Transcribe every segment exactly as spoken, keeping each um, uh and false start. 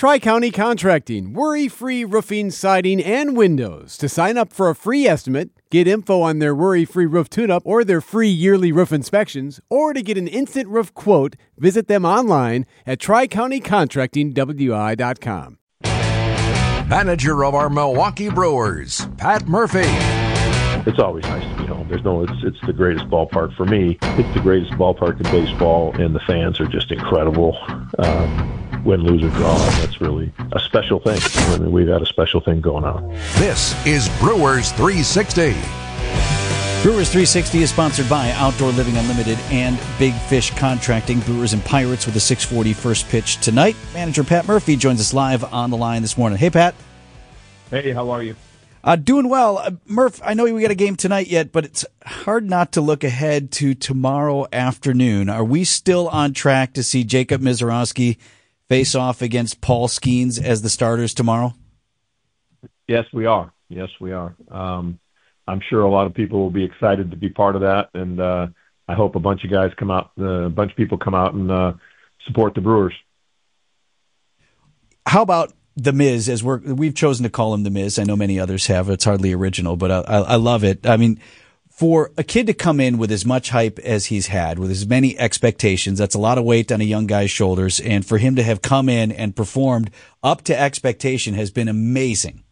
Tri-County Contracting, worry-free roofing, siding, and windows. To sign up for a free estimate, get info on their worry-free roof tune-up or their free yearly roof inspections, or to get an instant roof quote, visit them online at tri county contracting w i dot com. Manager of our Milwaukee Brewers, Pat Murphy. It's always nice to be home. There's no, it's it's the greatest ballpark for me. It's the greatest ballpark in baseball, and the fans are just incredible. Um, win, lose, or draw, that's really a special thing. I mean, we've got a special thing going on. This is Brewers three sixty. Brewers three sixty is sponsored by Outdoor Living Unlimited and Big Fish Contracting. Brewers and Pirates with a six forty first pitch tonight. Manager Pat Murphy joins us live on the line this morning. Hey, Pat. Hey, how are you? Uh, doing well. Uh, Murph, I know we got a game tonight yet, but it's hard not to look ahead to tomorrow afternoon. Are we still on track to see Jacob Misiorowski face off against Paul Skeens as the starters tomorrow? Yes, we are. Yes, we are. Um, I'm sure a lot of people will be excited to be part of that, and uh, I hope a bunch of guys come out, uh, a bunch of people come out and uh, support the Brewers. How about The Miz, as we're, we've chosen to call him The Miz. I know many others have. It's hardly original, but I, I, I love it. I mean, for a kid to come in with as much hype as he's had, with as many expectations, that's a lot of weight on a young guy's shoulders. And for him to have come in and performed up to expectation has been amazing.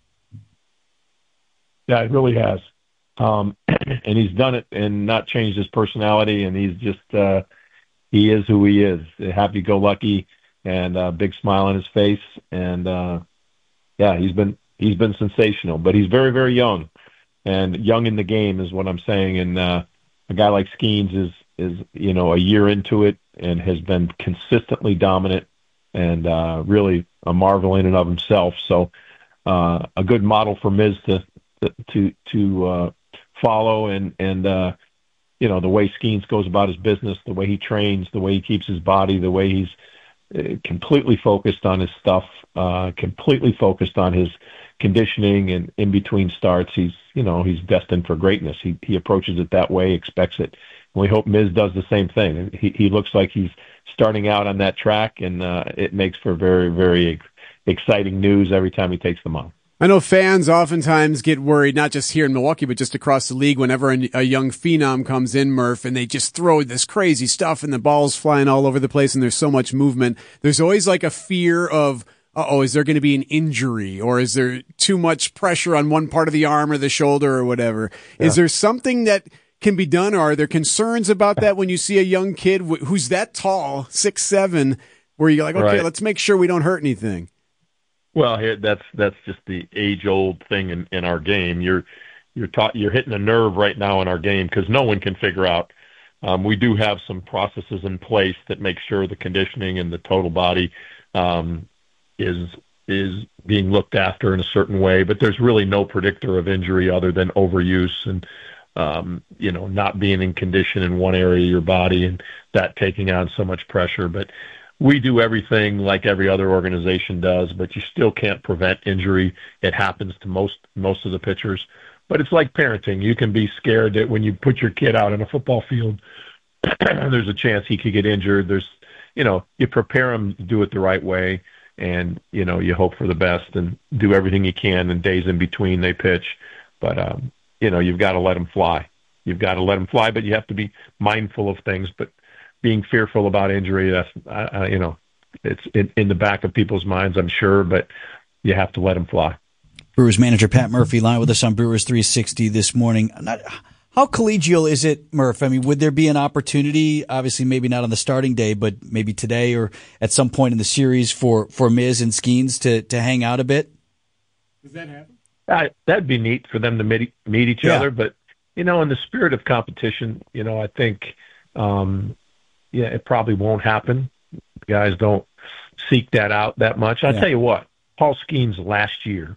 Yeah, it really has. Um, and he's done it and not changed his personality. And he's just, uh, he is who he is, happy-go-lucky, and a big smile on his face. And, uh, yeah, he's been, he's been sensational, but he's very, very young, and young in the game is what I'm saying. And, uh, a guy like Skeens is, is, you know, a year into it and has been consistently dominant and, uh, really a marvel in and of himself. So, uh, a good model for Miz to, to, to, uh, follow. And, and, uh, you know, the way Skeens goes about his business, the way he trains, the way he keeps his body, the way he's completely focused on his stuff, uh, completely focused on his conditioning, and in between starts, he's, you know, he's destined for greatness. He he approaches it that way, expects it. And we hope Miz does the same thing. He he looks like he's starting out on that track, and uh, it makes for very, very ex- exciting news every time he takes them on. I know fans oftentimes get worried, not just here in Milwaukee, but just across the league, whenever a, a young phenom comes in, Murph, and they just throw this crazy stuff and the ball's flying all over the place and there's so much movement. There's always like a fear of, uh-oh, is there going to be an injury, or is there too much pressure on one part of the arm or the shoulder or whatever? Yeah. Is there something that can be done, or are there concerns about that when you see a young kid who's that tall, six seven, where you're like, okay, right, let's make sure we don't hurt anything? Well, here, that's that's just the age-old thing in, in our game. You're you're taught you're hitting a nerve right now in our game because no one can figure out. Um, we do have some processes in place that make sure the conditioning and the total body um, is is being looked after in a certain way. But there's really no predictor of injury other than overuse and um, you know, not being in condition in one area of your body and that taking on so much pressure. But we do everything like every other organization does, but you still can't prevent injury. It happens to most most of the pitchers. But it's like parenting. You can be scared that when you put your kid out on a football field, there's a chance he could get injured. There's, you know, you prepare him to do it the right way, and, you know, you hope for the best and do everything you can in days in between they pitch. But, um, you know, you've got to let them fly. You've got to let them fly, but you have to be mindful of things. But being fearful about injury, that's, uh, you know, it's in, in the back of people's minds, I'm sure, but you have to let them fly. Brewers manager Pat Murphy live with us on Brewers three sixty this morning. Not, how collegial is it, Murph? I mean, would there be an opportunity, obviously maybe not on the starting day, but maybe today or at some point in the series for, for Miz and Skeens to, to hang out a bit? Does that happen? Uh, that'd be neat for them to meet, meet each yeah. other. But, you know, in the spirit of competition, you know, I think um, – yeah, it probably won't happen. Guys don't seek that out that much. I'll yeah. tell you what, Paul Skeens last year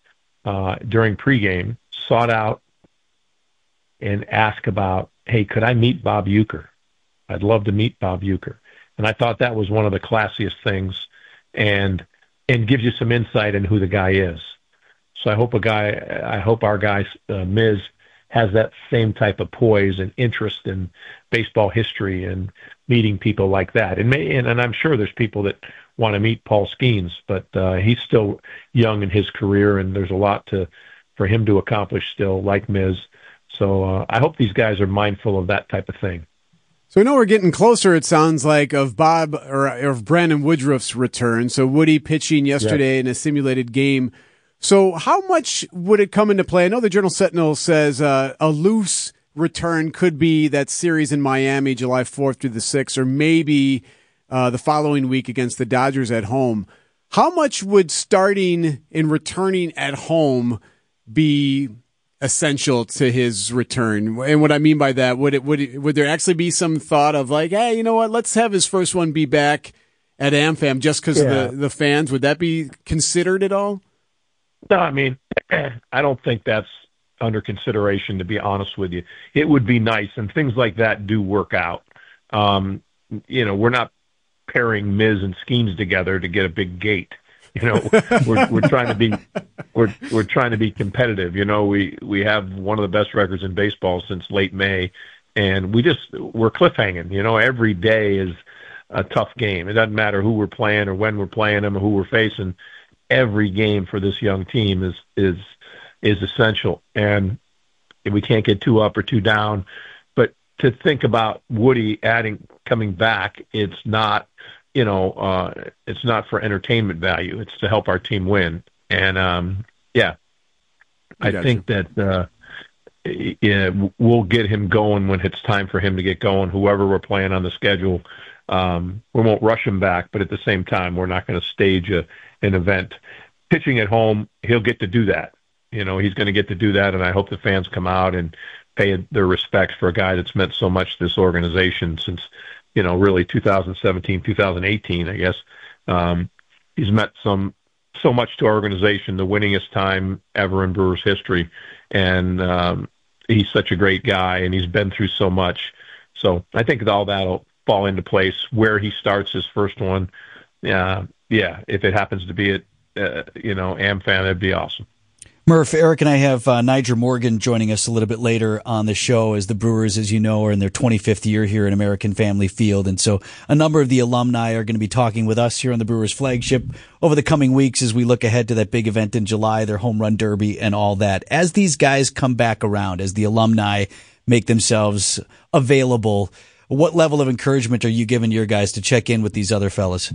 uh, during pregame sought out and asked about, hey, could I meet Bob Uecker? I'd love to meet Bob Uecker. And I thought that was one of the classiest things and and gives you some insight in who the guy is. So I hope a guy, I hope our guy, uh, Miz, has that same type of poise and interest in baseball history and meeting people like that. And, may, and and I'm sure there's people that want to meet Paul Skeens, but uh, he's still young in his career, and there's a lot to for him to accomplish still, like Miz. So uh, I hope these guys are mindful of that type of thing. So I know we're getting closer, it sounds like, of Bob or, or of Brandon Woodruff's return. So Woody pitching yesterday yes. in a simulated game. So how much would it come into play? I know the Journal Sentinel says uh, a loose return could be that series in Miami, July fourth through the sixth, or maybe uh, the following week against the Dodgers at home. How much would starting and returning at home be essential to his return? And what I mean by that, would it would it, would there actually be some thought of like, hey, you know what, let's have his first one be back at AmFam just because yeah. of the, the fans? Would that be considered at all? No, I mean, I don't think that's under consideration, to be honest with you. It would be nice, and things like that do work out. Um, you know, we're not pairing Miz and Skeens together to get a big gate. You know, we're we're trying to be we're we're trying to be competitive. You know, we we have one of the best records in baseball since late May, and we just we're cliffhanging. You know, every day is a tough game. It doesn't matter who we're playing or when we're playing them or who we're facing. Every game for this young team is is is essential, and we can't get too up or too down. But to think about Woody adding coming back, it's not. You know, uh, it's not for entertainment value. It's to help our team win. And, um, yeah, I, I think you. that uh, yeah, we'll get him going when it's time for him to get going, whoever we're playing on the schedule. Um, we won't rush him back, but at the same time, we're not going to stage a, an event. Pitching at home, he'll get to do that. You know, he's going to get to do that, and I hope the fans come out and pay their respects for a guy that's meant so much to this organization since – you know, really two thousand seventeen, two thousand eighteen, I guess. Um, he's meant some so much to our organization, the winningest time ever in Brewers history. And um, he's such a great guy, and he's been through so much. So I think all that will fall into place. Where he starts his first one, uh, yeah, if it happens to be at, uh, you know, AmFam, that'd be awesome. Murph, Eric and I have uh, Niger Morgan joining us a little bit later on the show, as the Brewers, as you know, are in their twenty-fifth year here in American Family Field. And so a number of the alumni are going to be talking with us here on the Brewers flagship over the coming weeks as we look ahead to that big event in July, their home run derby and all that. As these guys come back around, as the alumni make themselves available, what level of encouragement are you giving your guys to check in with these other fellas?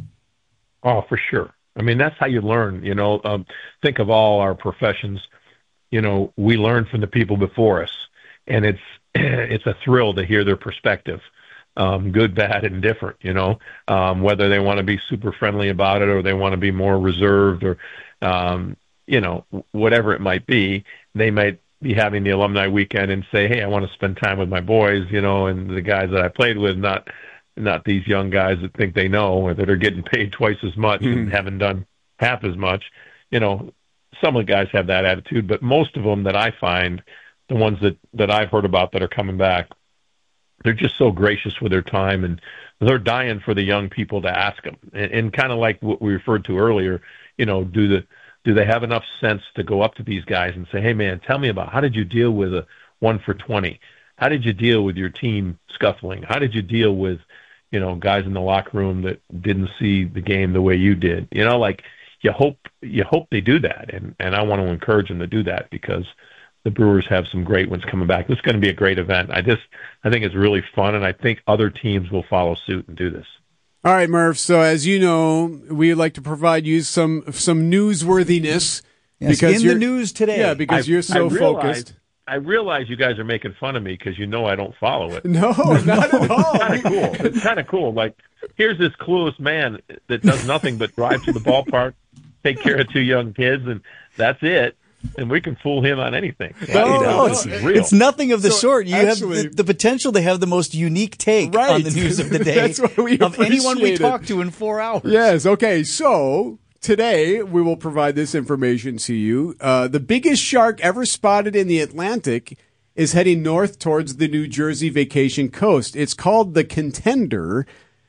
Oh, for sure. I mean, that's how you learn, you know. Um, think of all our professions. You know, we learn from the people before us, and it's it's a thrill to hear their perspective, um, good, bad, and different, you know, um, whether they want to be super friendly about it or they want to be more reserved or, um, you know, whatever it might be. They might be having the alumni weekend and say, hey, I want to spend time with my boys, you know, and the guys that I played with, not not these young guys that think they know or that are getting paid twice as much mm. and haven't done half as much. You know, some of the guys have that attitude, but most of them that I find, the ones that, that I've heard about that are coming back, they're just so gracious with their time, and they're dying for the young people to ask them. And, and kind of like what we referred to earlier, you know, do the do they have enough sense to go up to these guys and say, hey, man, tell me about how did you deal with a one for twenty? How did you deal with your team scuffling? How did you deal with, you know, guys in the locker room that didn't see the game the way you did? You know, like you hope you hope they do that, and, and I want to encourage them to do that because the Brewers have some great ones coming back. This is going to be a great event. I just I think it's really fun, and I think other teams will follow suit and do this. All right, Murph. So as you know, we like to provide you some some newsworthiness. Yes, because in the news today. Yeah, because I, you're so I realize, focused. I realize you guys are making fun of me because you know I don't follow it. No, not at all. It's kind of cool. It's kind of cool. Like, here's this clueless man that does nothing but drive to the ballpark, take care of two young kids, and that's it. And we can fool him on anything. No, no, it's, it's nothing of the so sort. You actually, have the, the potential to have the most unique take right. on the news of the day That's what we of anyone we it. talk to in four hours. Yes. Okay. So today we will provide this information to you. Uh, the biggest shark ever spotted in the Atlantic is heading north towards the New Jersey vacation coast. It's called the Contender.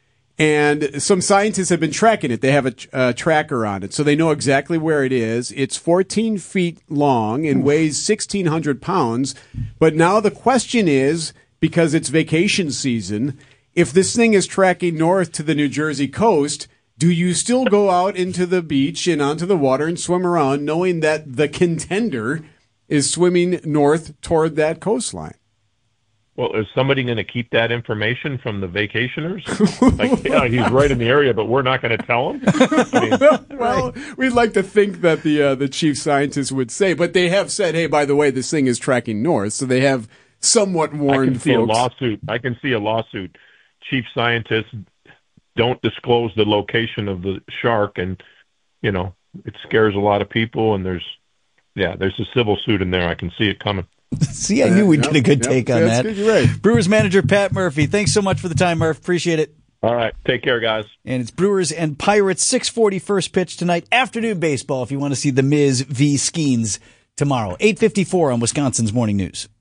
And some scientists have been tracking it. They have a, a tracker on it, so they know exactly where it is. It's fourteen feet long and weighs sixteen hundred pounds. But now the question is, because it's vacation season, if this thing is tracking north to the New Jersey coast, do you still go out into the beach and onto the water and swim around knowing that the contender is swimming north toward that coastline? Well, is somebody going to keep that information from the vacationers? Like, yeah, he's right in the area, but we're not going to tell him? I mean, well, we'd like to think that the uh, the chief scientist would say, but they have said, hey, by the way, this thing is tracking north, so they have somewhat warned I can see folks. a lawsuit. I can see a lawsuit. Chief scientists don't disclose the location of the shark, and, you know, it scares a lot of people, and there's, yeah, there's a civil suit in there. I can see it coming. See, I knew we'd yep, get a good yep, take on that's that. Good, you're right. Brewers manager Pat Murphy, thanks so much for the time, Murph. Appreciate it. All right. Take care, guys. And it's Brewers and Pirates, six forty first pitch tonight. Afternoon baseball if you want to see the Miz v. Skeens tomorrow. eight fifty-four on Wisconsin's Morning News.